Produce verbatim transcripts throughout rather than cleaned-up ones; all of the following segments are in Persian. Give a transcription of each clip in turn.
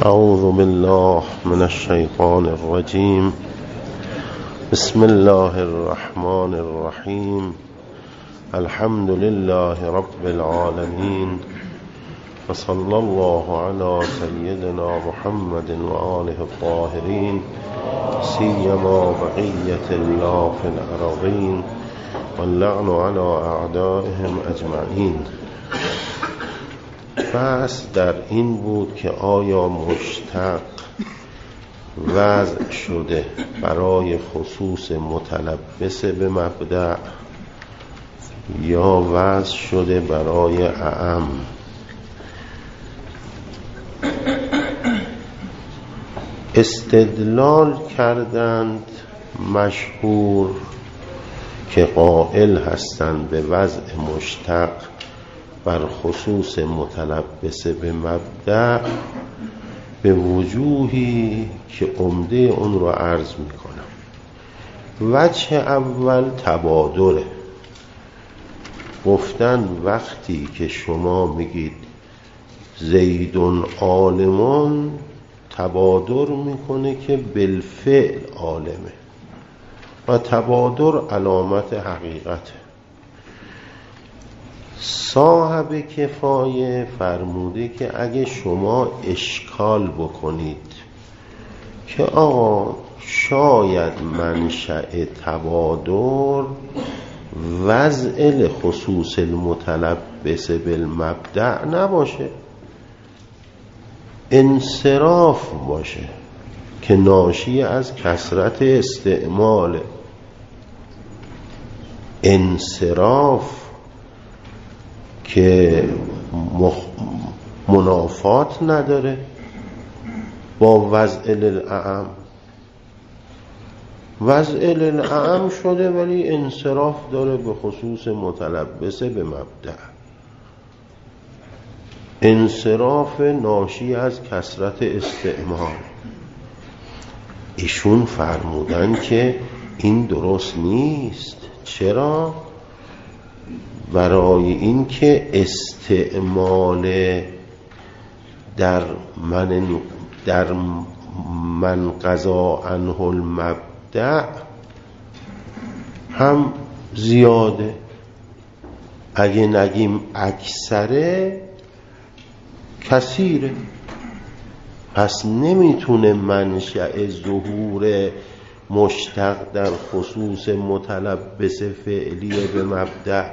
اعوذ بالله من الشیطان الرجیم. بسم الله الرحمن الرحیم. الحمد لله رب العالمین و صلی الله علی سیدنا محمد و آله الطاهرین سیما بقیة الله فی الارضین واللعن علی اعدائهم اجمعین. بحث در این بود که آیا مشتق وضع شده برای خصوص متلبس به مبدأ یا وضع شده برای اعم. استدلال کردند مشهور که قائل هستند به وضع مشتق بر خصوص متلبس به مبدأ به وجوهی که عمده اون رو عرض میکنم. وجه اول تبادره. گفتن وقتی که شما میگید زیدون عالمون، تبادر میکنه که بالفعل عالمه و تبادر علامت حقیقته. صاحب کفایه فرموده که اگه شما اشکال بکنید که آقا شاید منشأ تبادر وضع خصوص المتلبس بالمبدأ نباشه، انصراف باشه که ناشی از کثرت استعمال. انصراف که مخ... منافات نداره با وضع للأعم. وضع للأعم شده ولی انصراف داره به خصوص متلبس به مبدأ. انصراف ناشی از کثرت استعمال. ایشون فرمودن که این درست نیست. چرا؟ برای این که استعمال در من در من قضا عنه المبدأ هم زیاده. اگه نگیم اکثره، کثیره. پس نمیتونه منشأ ظهور مشتق در خصوص متلبس فعلی به مبدأ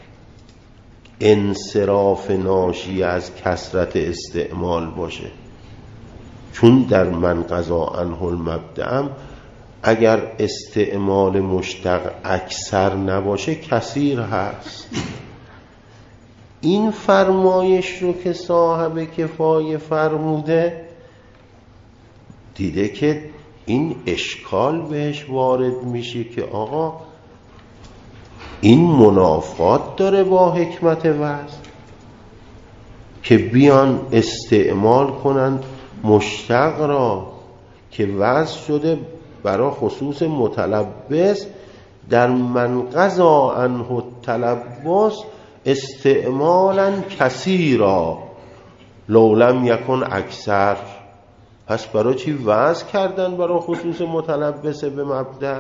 انصراف ناشی از کثرت استعمال باشه، چون در من قضا عنه المبدأ اگر استعمال مشتق اکثر نباشه کثیر هست. این فرمایش رو که صاحب کفایه فرموده دیده که این اشکال بهش وارد میشه که آقا این منافات داره با حکمت وضع که بیان استعمال کنند مشتق را که وضع شده برای خصوص متلبس در من قضا عنه التلبس استعمالا کثیرا لو لم یکن اکثر. پس برای چی وضع کردن برای خصوص متلبس به مبدأ؟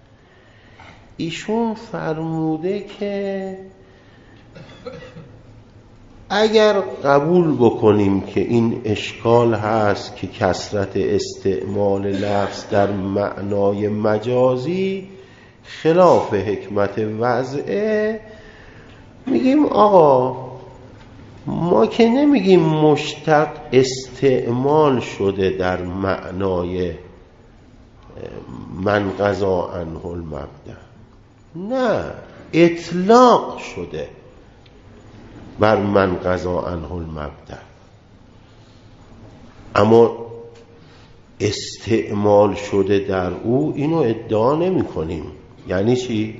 ایشون فرموده که اگر قبول بکنیم که این اشکال هست که کثرت استعمال لفظ در معنای مجازی خلاف حکمت وضعه، میگیم آقا ما که نمیگیم مشتق استعمال شده در معنای من قضا عنه المبدأ، نه، اطلاق شده بر من قضا عنه المبدأ، اما استعمال شده در او اینو ادعا نمی کنیم. یعنی چی؟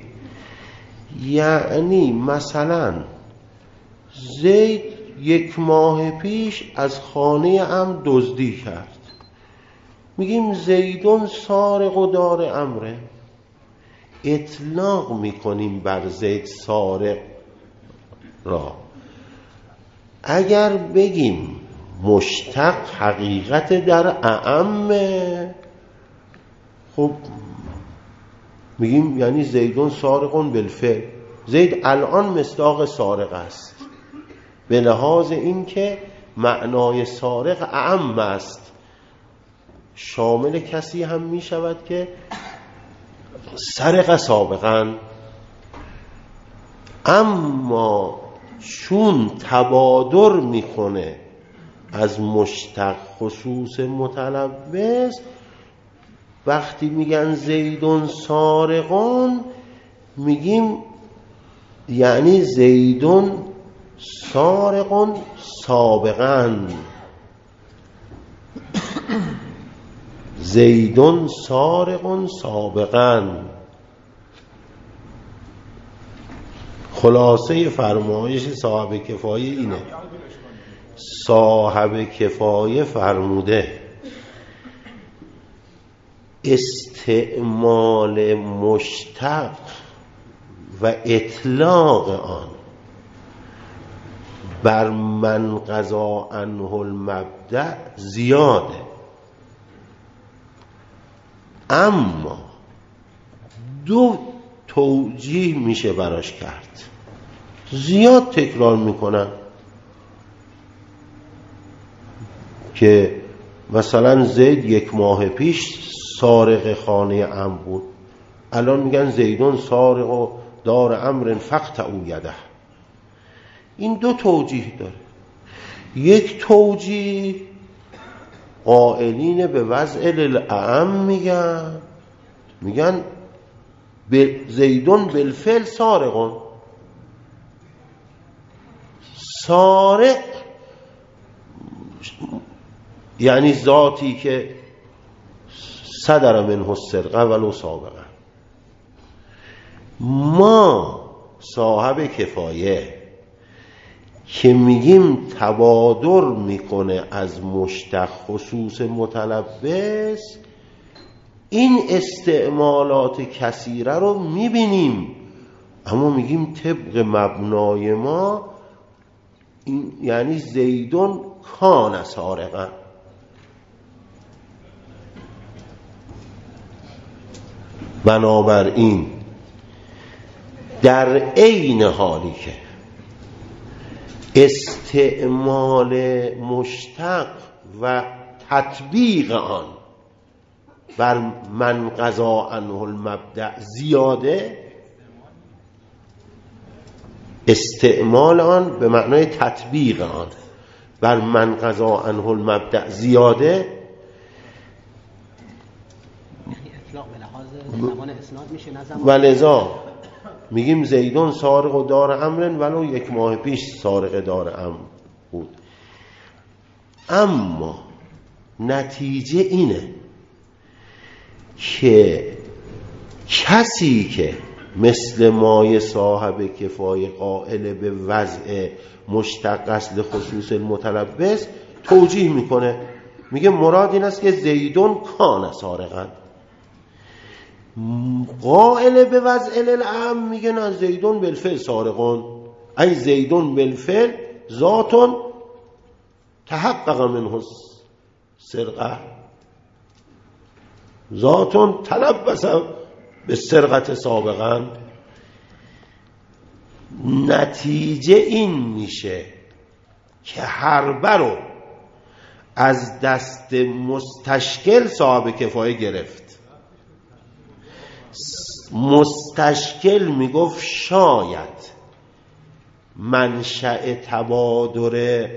یعنی مثلا زید یک ماه پیش از خانه ام دزدی کرد، میگیم زیدون سارق و دار امره، اطلاق میکنیم بر زید سارق را. اگر بگیم مشتق حقیقت در اعم. خب میگیم یعنی زیدون سارقون بالفعل، زید الان مصداق سارق است به لحاظ این که معنای سارق اعم است، شامل کسی هم می شود که سرق سابقا. اما چون تبادر میکنه از مشتق خصوص متلبس، وقتی میگن زیدون سارقون میگیم یعنی زیدون سارقون سابقا، زیدون سارقون سابقا. خلاصه فرمایش صاحب کفایه اینه، صاحب کفایه فرموده استعمال مشتق و اطلاق آن بر من قضا عنه المبدأ زیاده، اما دو توجیه میشه براش کرد، زیاد تکرار میکنن که مثلا زید یک ماه پیش سارق خانه عم بود، الان میگن زیدون سارق و دار امر فقطعوا یده. این دو توجیه داره. یک توجیه قائلین به وضع للأعم میگن میگن زیدون بالفعل سارقون، سارق یعنی ذاتی که صدر منه السرقه ولو سابقا. ما صاحب کفایه که میگیم تبادر میکنه از مشتق خصوص متلبس، این استعمالات کثیره رو میبینیم، اما میگیم طبق مبنای ما این یعنی زیدون کان سارقا. بنابراین در عین حالی که استعمال مشتق و تطبیق آن بر من قضا عنه المبدأ زیاده، استعمال آن به معنای تطبیق آن بر من قضا عنه المبدأ زیاده، زمان اسناد میشه نه زمان. ولذا میگیم زیدون سارق و دار امرن ولو یک ماه پیش سارق دار امر بود. اما نتیجه اینه که کسی که مثل مای صاحب کفایه قائل به وضع مشتق اصل خصوص المتلبس توجیه میکنه، میگه مراد این است که زیدون کان سارقا. قائل به وضع للأعم میگه نه زیدون بالفعل سارقون، ای زیدون بالفعل ذاتون تحقق منه سرقه، ذاتون تلبس به سرقت سابقا. نتیجه این میشه که حربه رو از دست مستشکل صاحب کفایه گرفت. مستشکل میگفت شاید منشأ تبادر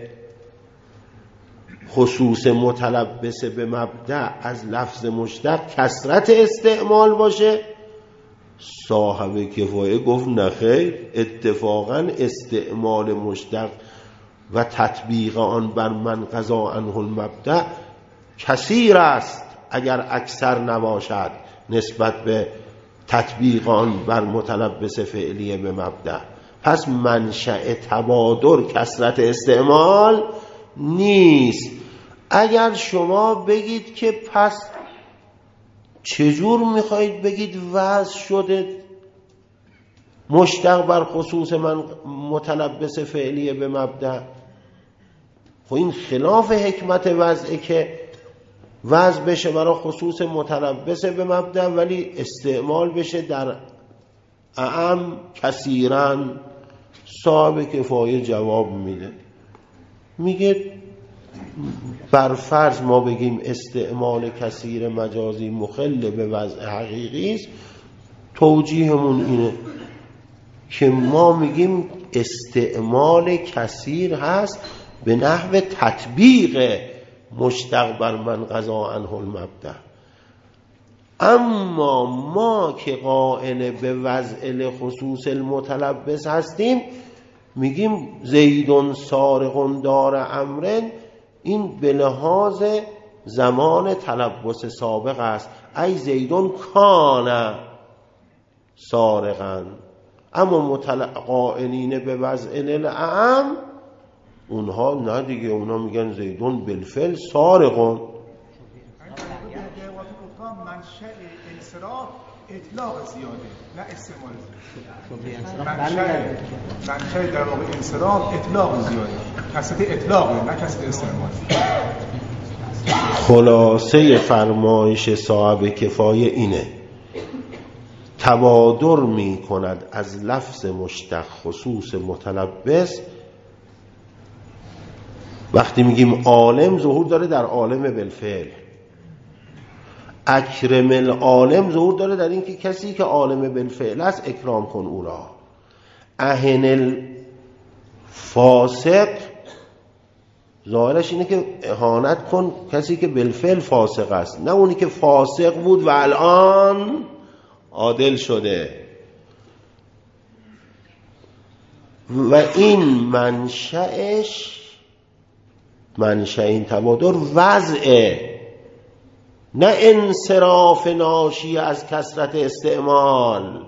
خصوص متلبس به مبدأ از لفظ مشتق کثرت استعمال باشه. صاحب کفایه گفت نخیر، اتفاقا استعمال مشتق و تطبیق آن بر من قضا عنه المبدأ کثیر است اگر اکثر نباشد نسبت به تطبیق آن بر متلبس فعلیه به مبدأ. پس منشأ تبادر کثرت استعمال نیست. اگر شما بگید که پس چجور میخواهید بگید وضع شده مشتق بر خصوص من متلبس فعلیه به مبدأ؟ خب این خلاف حکمت وضعه که وضع بشه برای خصوص متلبس به مبدأ ولی استعمال بشه در اعم کثیراً. صاحب کفایه جواب میده، میگه بر فرض ما بگیم استعمال کثیر مجازی مخل به وضع حقیقی است، توجیهمون اینه که ما میگیم استعمال کثیر هست به نحو تطبیق مشتق بر من قضا عنه المبدأ، اما ما که قائل به وضع خصوص المتلبس هستیم میگیم زیدون سارقون دار امرن، این به لحاظ زمان تلبس سابق است، ای زیدون کان سارقا. اما قائلین به وضع الاعم اونها نه دیگه، اونها میگن زیدون بالفعل سارقون. منشأ انصراف اطلاق زیاده نه استعمال زیاده. منشأ در واقع انصراف اطلاق زیاده، کسرت اطلاقه نه کسرت استعمال. خلاصه فرمایش صاحب کفایه اینه تبادر می کند از لفظ مشتق خصوص متلبس. وقتی میگیم عالم ظهور داره در عالم بالفعل، اکرم العالم ظهور داره در این که کسی که عالم بالفعل است اکرام کن او را. اهن الفاسق ظاهرش اینه که اهانت کن کسی که بالفعل فاسق است، نه اونی که فاسق بود و الان عادل شده. و این منشأش، منشأ این تبادر وضعه، نه انصراف ناشی از کثرت استعمال.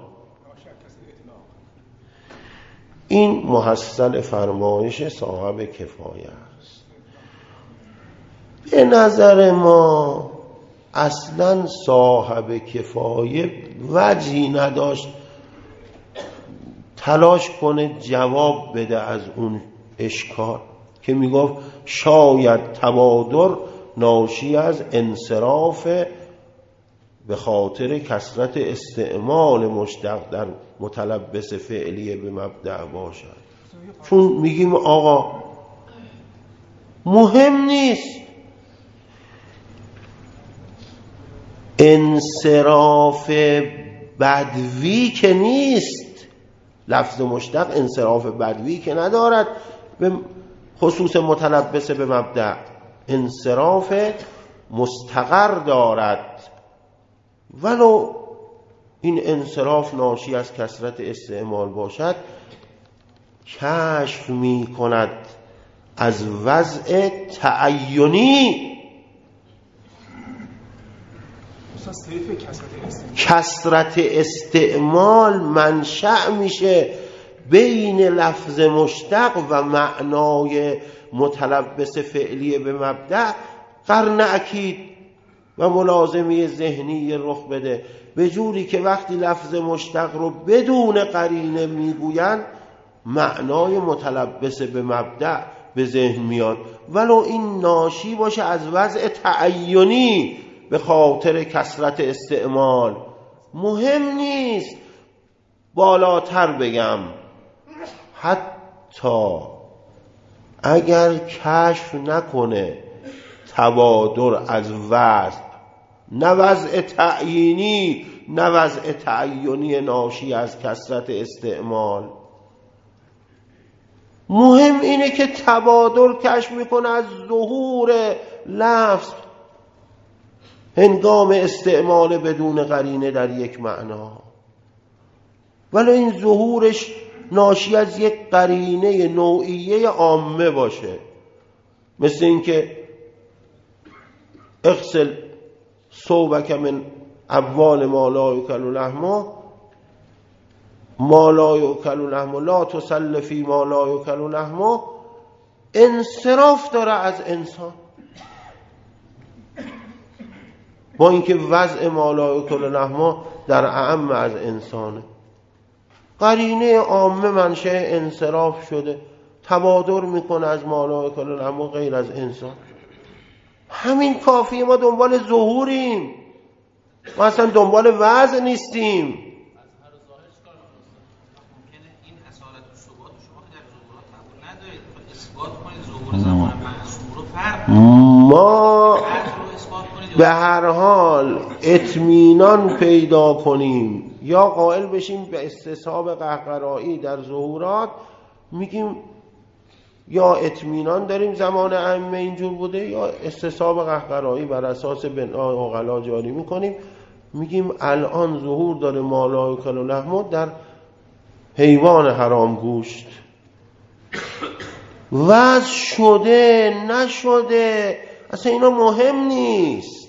این محصل فرمایش صاحب کفایه است. به نظر ما اصلا صاحب کفایه وجهی نداشت تلاش کنه جواب بده از اون اشکال که میگفت شاید تبادر ناشی از انصراف به خاطر کثرت استعمال مشتق در متلبس فعلیه به مبدأ باشد. چون میگیم آقا مهم نیست انصراف بدوی که نیست، لفظ مشتق انصراف بدوی که ندارد به خصوص متلبس به مبدأ، انصراف مستقر دارد، ولو این انصراف ناشی از کثرت استعمال باشد. کشف می کند از وضع تعینی، کثرت استعمال منشأ میشه بین لفظ مشتق و معنای متلبس فعلی به مبدأ قرن اکید و ملازمه ذهنی رخ بده، به جوری که وقتی لفظ مشتق رو بدون قرینه میگویند معنای متلبس به مبدأ به ذهن میاد، ولو این ناشی باشه از وضع تعینی به خاطر کثرت استعمال. مهم نیست. بالاتر بگم حتی اگر کشف نکنه تبادر از وضع، نه وضع تعیینی نه وضع تعینی ناشی از کثرت استعمال، مهم اینه که تبادر کشف میکنه از ظهور لفظ هنگام استعمال بدون قرینه در یک معنا، ولی این ظهورش ناشی از یک قرینه نوعیه عامه باشه، مثل اینکه اغسل ثوبک من ابوال ما لا یؤکل لحمه، ما لا یؤکل لحمه لا تصل فی ما لا یؤکل لحمه، انصراف داره از انسان، با اینکه وضع ما لا یؤکل لحمه در اعم از انسانه. قرینه عامه منشأ انصراف شده، تبادر میکنه از ملائکه اما غیر از انسان. همین کافیه. ما دنبال ظهوریم، ما اصلا دنبال وضع نیستیم. ما به هر حال اطمینان پیدا کنیم یا قائل بشیم به استصحاب قهقرایی در ظهورات، میگیم یا اطمینان داریم زمان ائمه اینجور بوده یا استصحاب قهقرایی بر اساس بناء عقلا جاری میکنیم، میگیم الان ظهور داره ملائکه اللحم در حیوان حرام گوشت. وضع شده نشده اصلا اینا مهم نیست.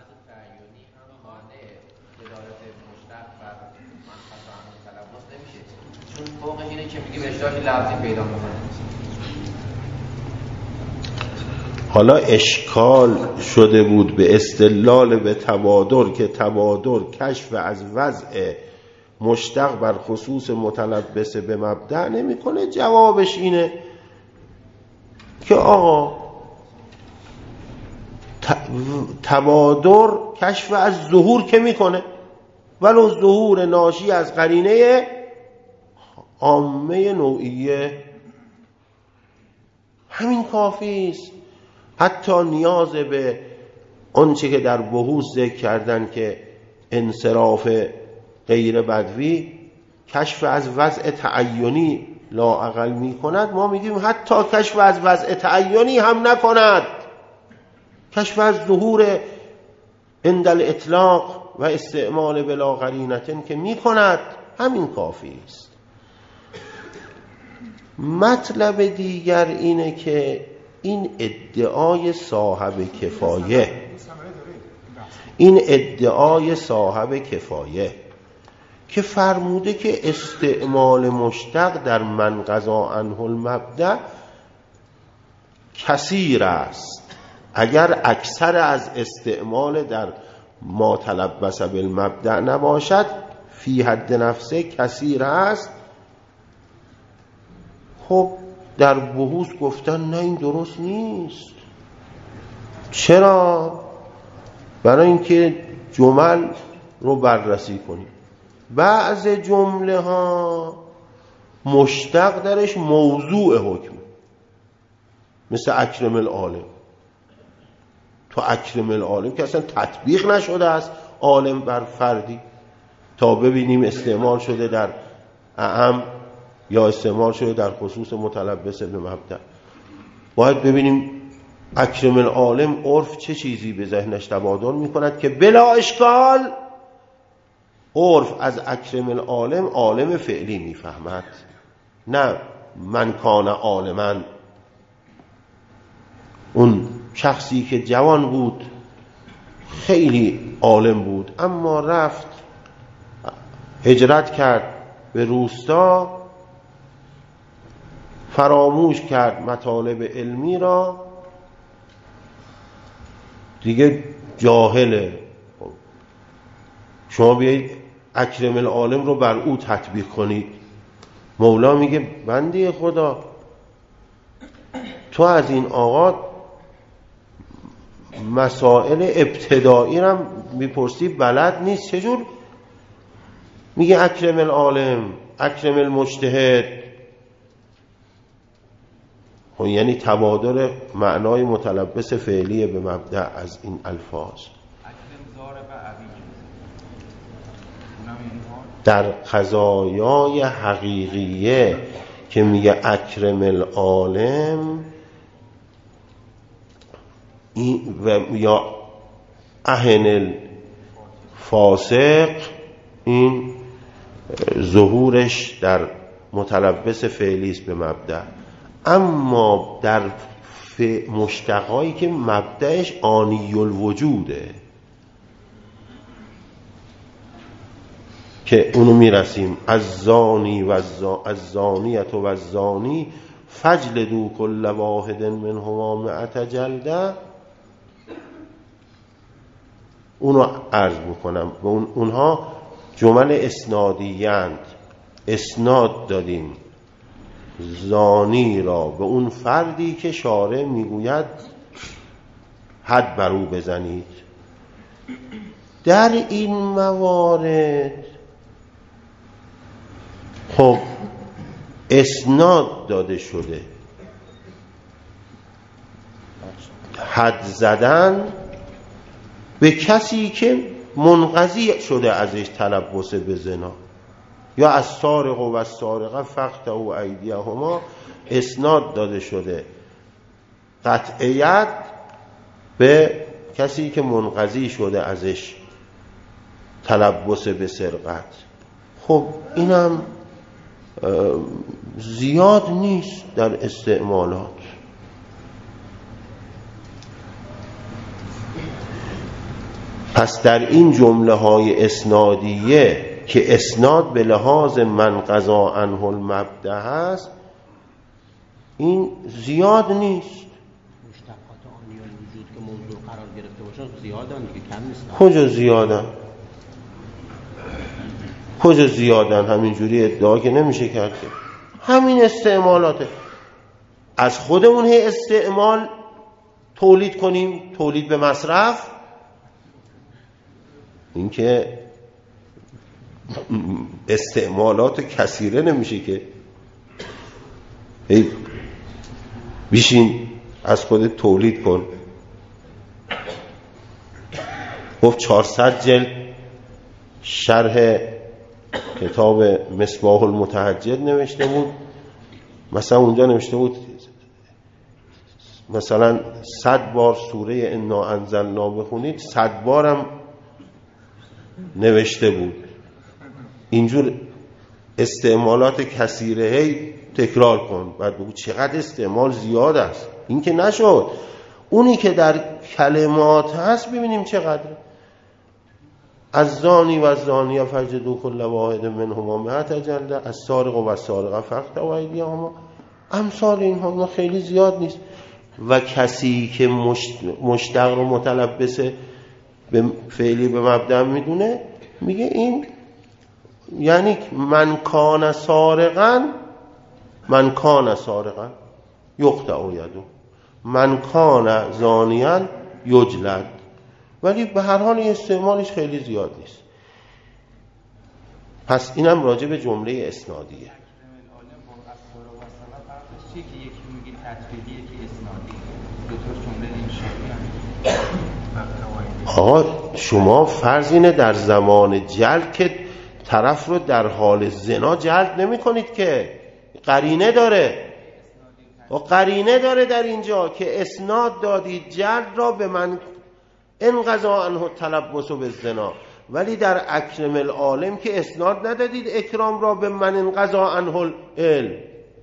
حالا اشکال شده بود به استدلال به تبادر که تبادر کشف از وضع مشتق بر خصوص متلبس به مبدأ نمی کنه. جوابش اینه که آقا تبادر کشف از ظهور که میکنه، ولو ظهور ناشی از قرینه عامه نوعیه، همین کافی است. حتی نیاز به آنچه که در بحوث ذکر کردن که انصراف غیر بدوی کشف از وضع تعینی لااقل می کند، ما میگیم حتی کشف از وضع تعینی هم نکند، کشف از ظهور عند الاطلاق و استعمال بلا قرینة که می کند، همین کافی است. مطلب دیگر اینه که این ادعای صاحب کفایه این ادعای صاحب کفایه که فرموده که استعمال مشتق در من قضا عنه المبدأ کثیر است، اگر اکثر از استعمال در ما تلبس بالمبدأ نباشد فی حد نفسه کثیر است. خب در بحوث گفتن نه این درست نیست. چرا؟ برای اینکه جمل رو بررسی کنیم. بعض جمله ها مشتق درش موضوع حکم، مثل اکرم العالم. تو اکرم العالم که اصلا تطبیق نشده است عالم بر فردی، تا ببینیم استعمال شده در اعم یا استعمال شده در خصوص متلبس به مبدأ. باید ببینیم اکرم العالم عرف چه چیزی به ذهنش تبادر می کند که بلا اشکال عرف از اکرم العالم عالم فعلی می فهمد، نه من کان عالما. اون شخصی که جوان بود خیلی عالم بود اما رفت هجرت کرد به روستا، فراموش کرد مطالب علمی را، دیگه جاهله. شما بیایید اکرم العالم رو بر او تطبیق کنید. مولا میگه بنده خدا تو از این آقا مسائل ابتدایی رو میپرسی بلد نیست، چجور میگه اکرم العالم اکرم المجتهد؟ خب یعنی تبادر معنای متلبس فعلی به مبدأ از این الفاظ. در قضایای حقیقیه که میگه اکرم العالم این و یا اهن الفاسق، این ظهورش در متلبس فعلی است به مبدأ. اما در مشتقایی که مبدأش آنی الوجوده که اونو میرسیم از زانی و از زانیت و از زانی فجلدو کل واحد منهما مئة جلده، اونو عرض بکنم. اون اونها جمل اسنادیند، اسناد دادیم زانی را به اون فردی که شارع میگوید حد بر او بزنید. در این موارد خب اسناد داده شده، حد زدن به کسی که منقضی شده ازش تلبس به زنا، یا از سارق و سارقه فقطعوا ایدیهما اسناد داده شده قطعیت به کسی که منقضی شده ازش تلبس به سرقت. خب اینم زیاد نیست در استعمالات. پس در این جمله های اسنادیه که اسناد به لحاظ من قضا عنه المبدأ هست، این زیاد نیست. مشتقات آنی الوجود که موضوع قرار گرفته باشن زیادن دیگه، کم نیست. کجا زیادن؟ کجا زیادن؟ همینجوری ادعا که نمیشه کرد که همین استعمالاته. از خودمون هی استعمال تولید کنیم، تولید به مصرف، این که استعمالات کثیره نمیشه که هی بیشین از خودت تولید کن. گفت چهارصد جلد شرح کتاب مصباح المتهجد نوشته بود، مثلا اونجا نوشته بود مثلا صد بار سوره انا انزلنا بخونید، صد بارم نوشته بود. اینجور استعمالات کثیره هی تکرار کن، بعد بگو چقدر استعمال زیاد است. این که نشد، اونی که در کلمات هست ببینیم چقدر. از زانی و زانیه فجلدوا کل واحد منهما مئة جلده، از سارق و سارقه فقطعوا ایدیهما. امثال اینها خیلی زیاد نیست. و کسی که مشتق رو متلبسه به فعلی به مبدأ میدونه، میگه این یعنی من کان سارقا، من کان سارقا یقطع یده، من کان زانیا یجلد. ولی به هر حال استعمالش خیلی زیاد نیست. پس اینم راجع به جمله اسنادیه. آقا شما فرض اینه در زمان جلد که طرف رو در حال زنا جلد نمی کنید که قرینه داره، و قرینه داره در اینجا که اسناد دادید جلد را به من انقضا عنه تلبس به زنا، ولی در اکرم العالم که اسناد ندادید اکرام را به من انقضا عنه العلم.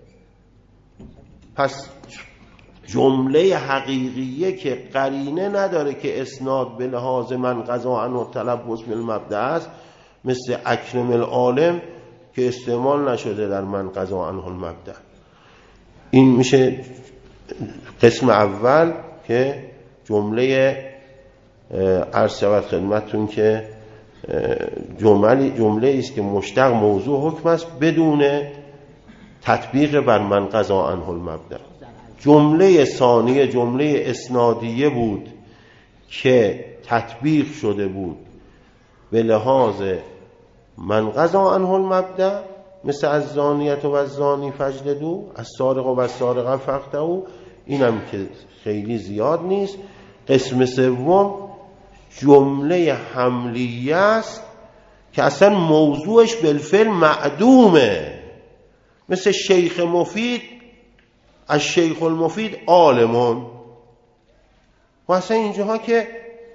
پس جمله حقیقیه که قرینه نداره که اسناد به لحاظ من قضا عنه تلبس بالمبدأ است، مثل اکرم العالم که استعمال نشده در من قضا عنه المبدأ. این میشه قسم اول که جمله عرض شود خدمتون که جمله جمله است که مشتق موضوع حکم است بدون تطبیق بر من قضا عنه المبدأ. جمله ثانیه جمله اسنادیه بود که تطبیق شده بود به لحاظ من قضا عنه المبدأ، مثل از زانیت و از زانی فجلدوا، از سارق و از سارقه فقطعوا. اینم که خیلی زیاد نیست. قسم سوم جمله حملیه است که اصلا موضوعش بالفعل معدومه، مثل شیخ مفید، از شیخ المفید عالمون، و اصلا اینجاها که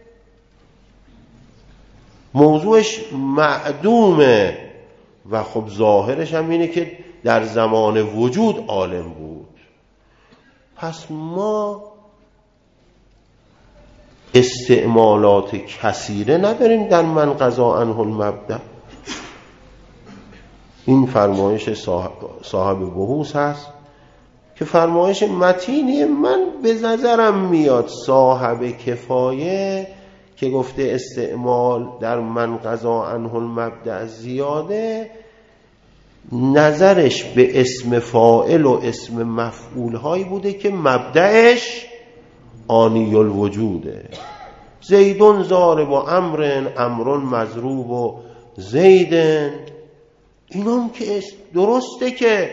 موضوعش معدومه و خب ظاهرش هم اینه که در زمان وجود عالم بود. پس ما استعمالات کثیره نداریم در من قضا عنه المبدأ. این فرمایش صاحب, صاحب بحوث هست که فرمایش متینی. من به نظرم میاد صاحب کفایه که گفته استعمال در من قضا عنه المبدأ زیاده، نظرش به اسم فاعل و اسم مفعول هایی بوده که مبدأش آنی الوجوده. زیدون ضارب و امرن، امرون مضروب و زیدن، اینام که درسته که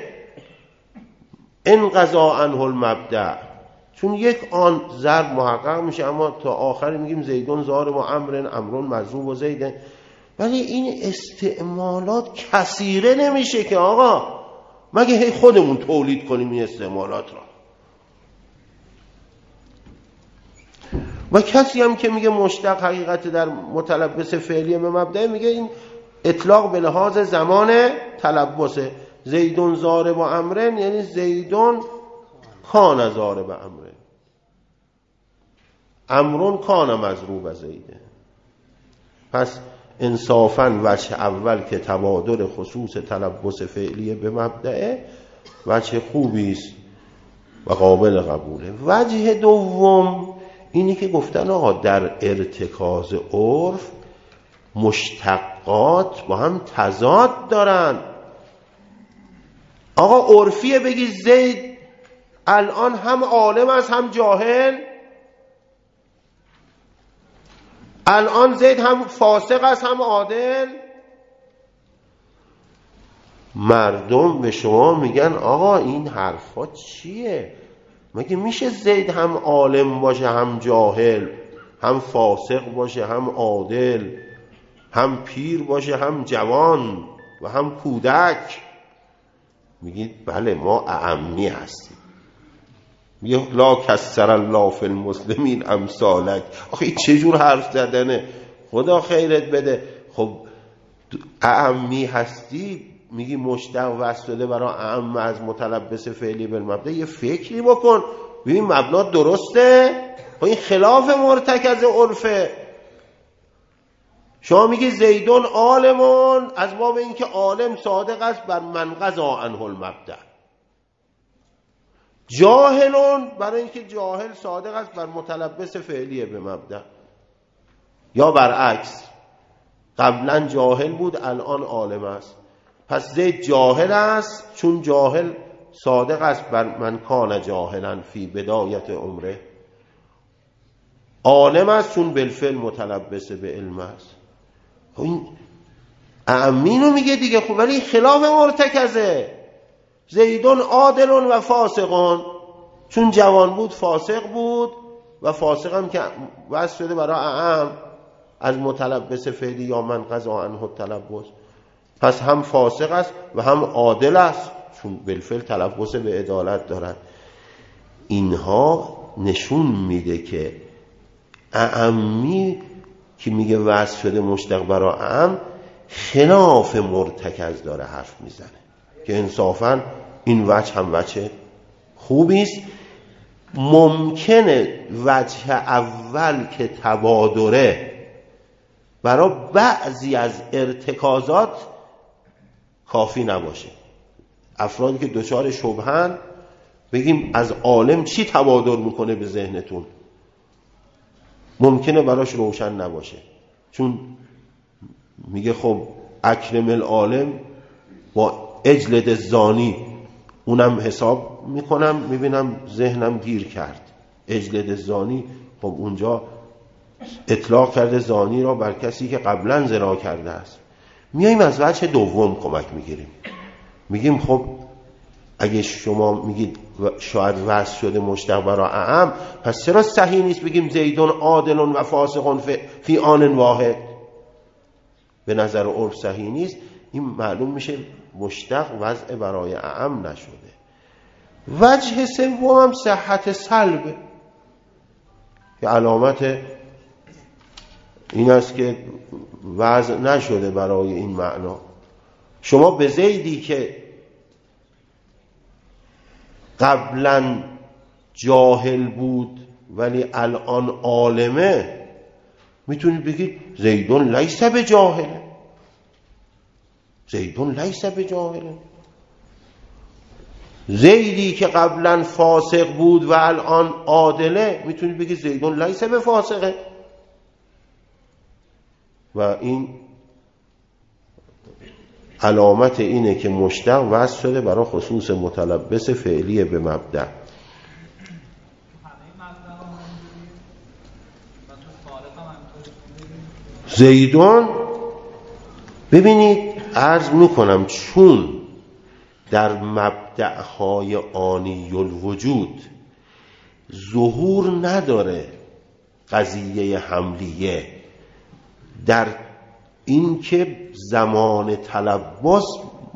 انقضا عنه المبدأ، چون یک آن ضرب محقق میشه، اما تا آخر میگیم زیدون ضارب و امرن، امرون مضروب و زیدن. ولی این استعمالات کثیره نمیشه که آقا مگه هی خودمون تولید کنیم این استعمالات را؟ و کسی هم که میگه مشتق حقیقت در متلبس فعلیه به مبدأ، میگه این اطلاق به لحاظ زمان تلبسه. زیدون ضارب و امرن یعنی زیدون کان ضارب امرن، امرون کان مضروب زیده. پس انصافاً وجه اول که تبادر خصوص تلبس فعلیه به مبدأ وجه خوبی است و قابل قبوله. وجه دوم اینی که گفتن آقا در ارتکاز عرف مشتقات با هم تضاد دارن. آقا عرفیه بگی زید الان هم عالم است هم جاهل، الان زید هم فاسق است هم عادل. مردم به شما میگن آقا این حرفا چیه؟ مگه میشه زید هم عالم باشه هم جاهل، هم فاسق باشه هم عادل، هم پیر باشه هم جوان و هم کودک؟ میگید بله ما اعمی هستیم. میگه لا کسر الله فی المسلمین امثالک. آخه این چجور حرف زدنه؟ خدا خیرت بده. خب اعمی هستی، میگی مشتق وصل شده برای اعم از متلبس فعلی بالمبدا، یه فکری بکن ببین مبنا درسته؟ خب این خلاف مرتکز عرفه. شما میگی زیدون عالمون از باب اینکه عالم صادق است بر من قضا عنه المبدا، جاهلون برای اینکه جاهل صادق است بر متلبس فعلیه به مبدا، یا برعکس قبلا جاهل بود الان عالم است. پس زید جاهل است چون جاهل صادق است بر من کان جاهلا فی بدایت عمره، عالم است چون بالفعل متلبس به علم است. خب این اعمینو میگه دیگه. خب ولی خلاف مرتکزه. زیدون عادلون و فاسقون، چون جوان بود فاسق بود و فاسق هم که وصف شده برای اعم از متلبس فعلی یا من قضا عنه التلبس، پس هم فاسق است و هم عادل است چون بالفعل تلبس به عدالت دارد. اینها نشون میده که اعمی که میگه وصف شده مشتق برای اعم خلاف مرتکز داره حرف میزنه که انصافاً این وجه هم وجه خوبی است. ممکنه وجه اول که تبادره برای بعضی از ارتکازات کافی نباشه. افرادی که دچار شبهن بگیم از عالم چی تبادر میکنه به ذهنتون، ممکنه براش روشن نباشه، چون میگه خب اکرم العالم با اجلد الزانی، اونم حساب میکنم میبینم ذهنم گیر کرد. اجلد الزانی خب اونجا اطلاق کرده زانی را بر کسی که قبلا زنا کرده است. میاییم از وجه دوم کمک میگیریم، میگیم خب اگه شما میگید شاید وصف شده مشتق برای اعم، پس چرا صحیح نیست بگیم زیدون عادلون و فاسقون فی آن واحد؟ به نظر عرف صحیح نیست. این معلوم میشه مشتق وضع برای اعم نشده. وجه سوم هم صحت سلب که علامت این است که وضع نشده برای این معنا. شما به زیدی که قبلا جاهل بود ولی الان عالمه میتونید بگید زیدون لیس به جاهله، زیدون لیس به جاهله. زیدی که قبلا فاسق بود و الان عادله میتونید بگید زیدون لیس به فاسقه. و این علامت اینه که مشتق وصل شده برای خصوص متلبس فعلی به مبدأ. زیدون ببینید عرض میکنم چون در مبدأهای آنی الوجود ظهور نداره قضیه حملیه، در این که زمان تلبس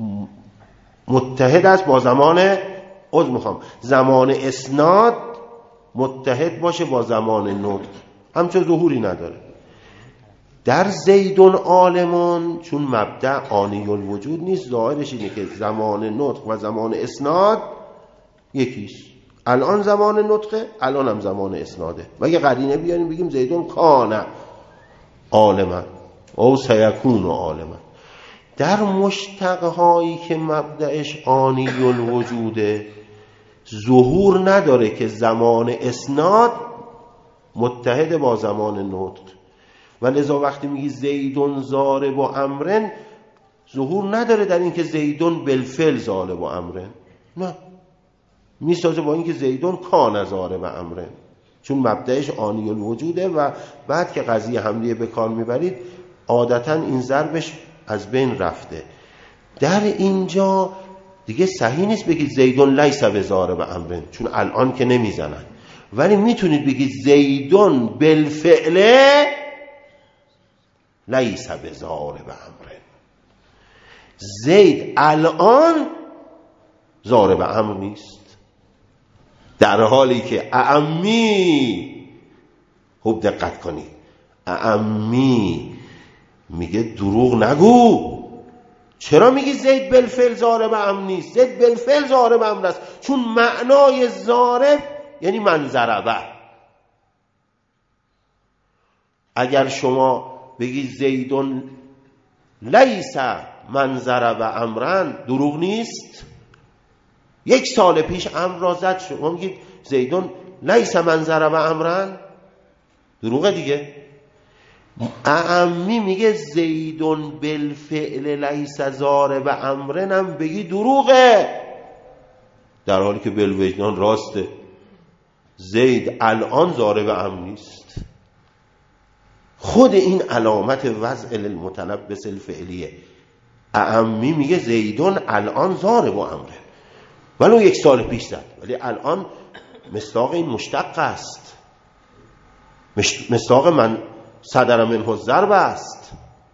متحد است با زمان عذر میخوام زمان اسناد متحد باشه با زمان نطق، همچون ظهوری نداره. در زیدون عالمان چون مبدأ آنی الوجود نیست، ظاهرش اینه که زمان نطق و زمان اسناد یکیست. الان زمان نطقه، الان هم زمان اسناده. مگه قرینه بیاریم بگیم زیدون کان عالما او سیکون عالما. در مشتقهایی که مبدأش آنی الوجوده ظهور نداره که زمان اسناد متحد با زمان نطق، و لذا وقتی میگی زیدون ضارب و امرن ظهور نداره در این که زیدون بالفعل ضارب و امرن، نه، میسازه با این که زیدون کان ضارب و امرن، چون مبدأش آنی الوجوده و بعد که قضیه حملیه به کار میبرید عادتا این ضربش از بین رفته. در اینجا دیگه صحیح نیست بگید زیدون لیس بضارب امرن، چون الان که نمیزنن، ولی میتونید بگید زیدون بالفعل لیس بضارب امرن، زید الان ضارب امر نیست، در حالی که اعمی، خوب دقت کنید، اعمی میگه دروغ نگو. چرا میگی زید بالفعل ضارب امر نیست؟ زید بالفعل ضارب امر است، چون معنای ضارب یعنی من ضربه. اگر شما بگی زیدون لیس من ضرب امرن دروغ نیست. یک سال پیش امر را زد، شما میگید زیدون لیس من ضرب امرن دروغه دیگه. اعمی میگه زیدون بالفعل لیس ضارب امرن هم بگی دروغه، در حالی که بالوجدان راسته. زید الان ضارب امر نیست. خود این علامت وضع للمتلبس الفعلیه. اعمی میگه زیدون الان ضارب و امره، ولو یک سال پیش زد، ولی الان مصداق این مشتق است، مصداق من صدر منه الضرب است.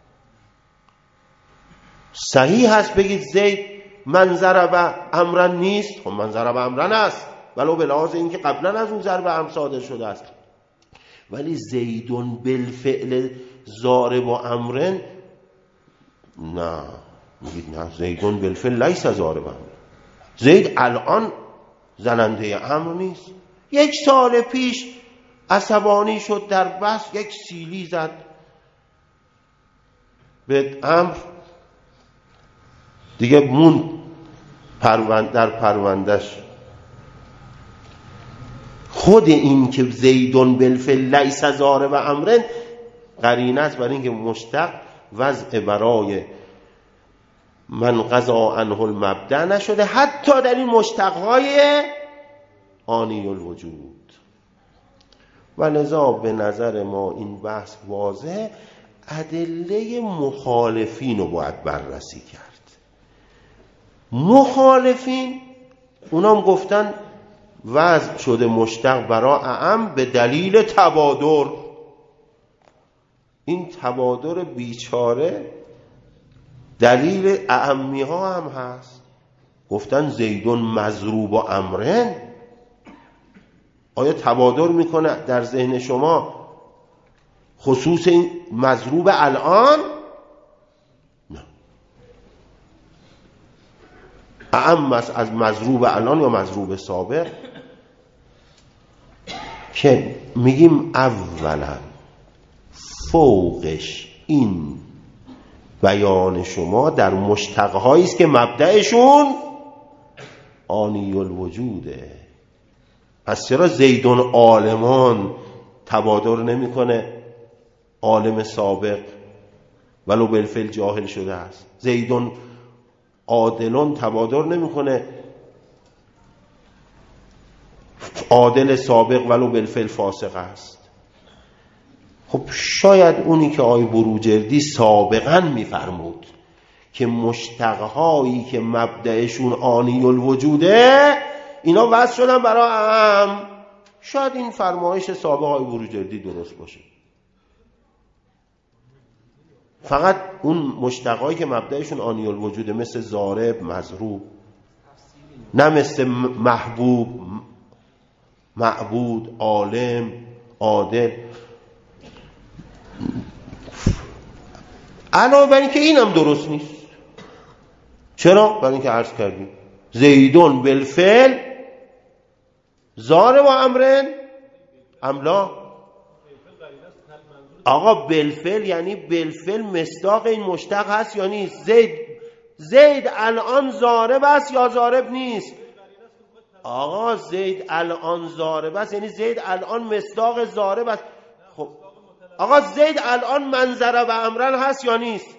صحیح هست بگید زید من ضرب امرن نیست، خب من ضرب امرن است، ولو به لحاظ این که قبلا از اون ضرب امر صادر شده است. ولی زیدون بالفعل ضارب و امرن نه، میگید نه، زیدون بالفعل لیس ضارب امر. زید الان زننده امر نیست. یک سال پیش عصبانی شد در بحث، یک سیلی زد به امر، دیگه مون پروند در پروندش. خود این که زیدون بالفعل لیس ضارب امرن قرینه است برای اینکه مشتق وضع برای من قضا عنه المبدأ نشده، حتی در این مشتقهای آنی الوجود. و لذا به نظر ما این بحث واضحه. ادله مخالفین رو باید بررسی کرد. مخالفین اونام گفتن وضع شده مشتق برای اعم به دلیل تبادر. این تبادر بیچاره دلیل اعمی ها هم هست. گفتن زیدون مضروب و امرن. آیا تبادر میکنه در ذهن شما خصوص این مضروب الان؟ نه، اعم است از مضروب الان یا مضروب سابق، که میگیم اولا فوقش این بیان شما در مشتقهایی است که مبدأشون آنی الوجوده. پس چرا زیدون عالمان تبادر نمیکنه عالم سابق ولو بالفعل جاهل شده است؟ زیدون عادلون تبادر نمیکنه، عادل سابق ولو بالفعل فاسق است. خب شاید اونی که آی بروجردی سابقا میفرمود که مشتقهایی که مبدأشون آنی الوجوده اینا وضع شدن برای هم، شاید این فرمایش سابق آی بروجردی درست باشه. فقط اون مشتقهایی که مبدأشون آنی الوجوده مثل ضارب، مضروب، نه مثل محبوب، معبود، عالم، عادل. علاوه بر این که اینم درست نیست. چرا؟ برای اینکه عرض کردیم زیدون بالفعل ضارب و امرن املا. آقا بالفعل یعنی بالفعل مصداق این مشتق هست یا نیست؟ زید زید الان ضارب است یا ضارب نیست؟ آقا زید الان ضارب است یعنی زید الان مصداق ضارب است. خب آقا زید الان منظره و امرن هست یا نیست؟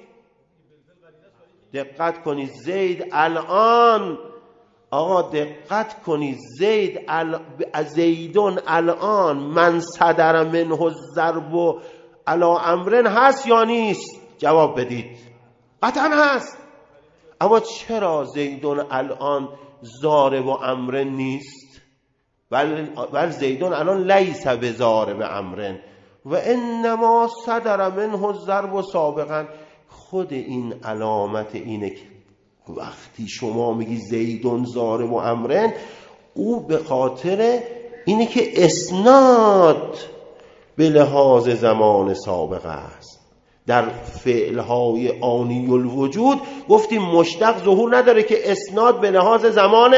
دقت کنید زید الان، آقا دقت کنید زید ال... زیدون الان من صدر منه الضرب و علی امرن هست یا نیست؟ جواب بدید. قطعا هست. اما چرا زیدون الان ضارب و امرن نیست؟ بل, بل زیدون الان لیس به ضارب امرن و انما صدر منه الضرب و سابقا. خود این علامت اینه که وقتی شما میگی زیدون ضارب و امرن، او به خاطر اینه که اسناد به لحاظ زمان سابق است. در فعلهای آنی الوجود گفتیم مشتق ظهور نداره که اسناد به لحاظ زمان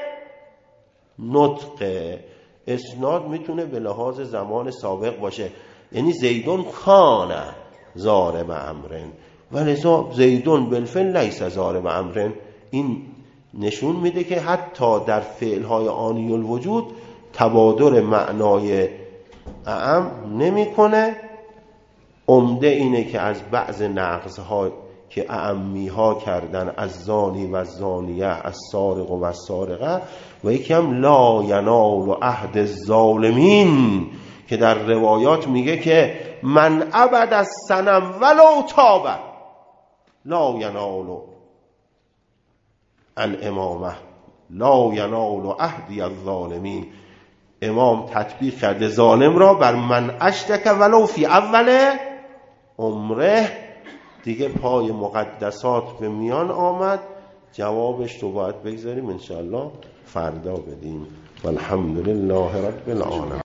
نطقه. اسناد میتونه به لحاظ زمان سابق باشه، یعنی زیدون کان ضارب امرن ولذا زیدون بالفعل لیس ضارب امرن. این نشون میده که حتی در فعلهای آنی الوجود تبادر معنای اعم نمیکنه. عمده اینه که از بعض نقضها که اعمی ها کردن از زانی و زانیه، از سارق و سارقه، و یکی هم لا ینال عهد الظالمین که در روایات میگه که من عبد از صنم ولو تاب لا ینال الامامه لا ینال عهدی الظالمین. امام تطبیق کرده ظالم را بر من اشتک ولو فی اول عمره. دیگه پای مقدسات به میان آمد. جوابش رو باید بگذاریم انشاءالله فردا بدیم. والحمدلله رب العالمین.